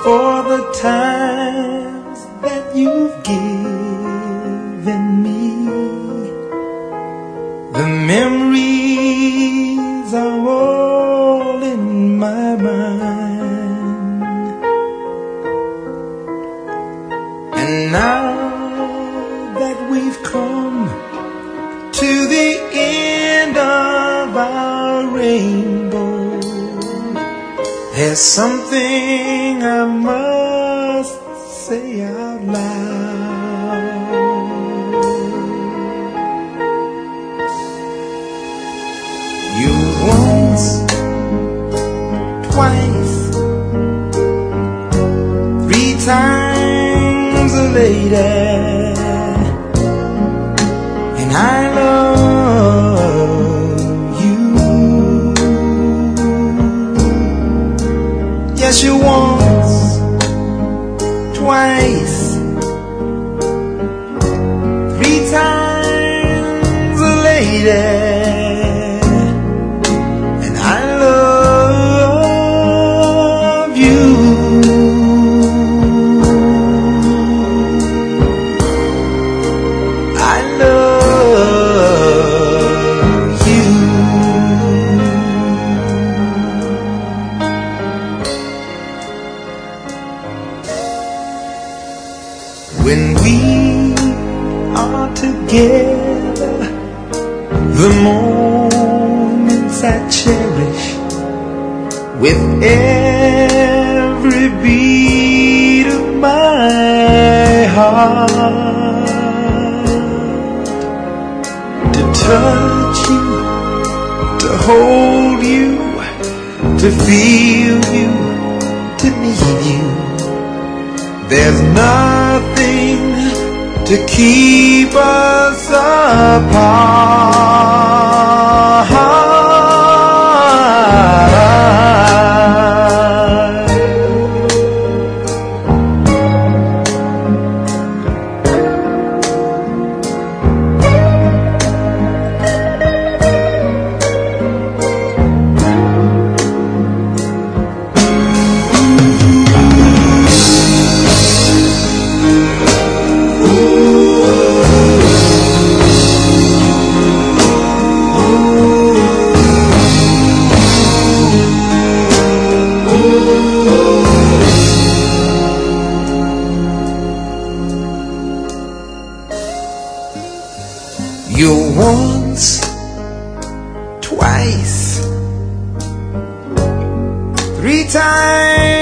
for the times that you've given me. The memories are all in my mind, and now that we've come to the end of our rainbow, there's something I must say out loud. You once, twice, 3 times a lady, and I love you. Yes, you once, twice, 3 times a lady, and I love you. I love you. When we are together, the moments I cherish with every beat of my heart. To touch you, to hold you, to feel you, to need you. There's nothing to keep us apart. You're once, twice, 3 times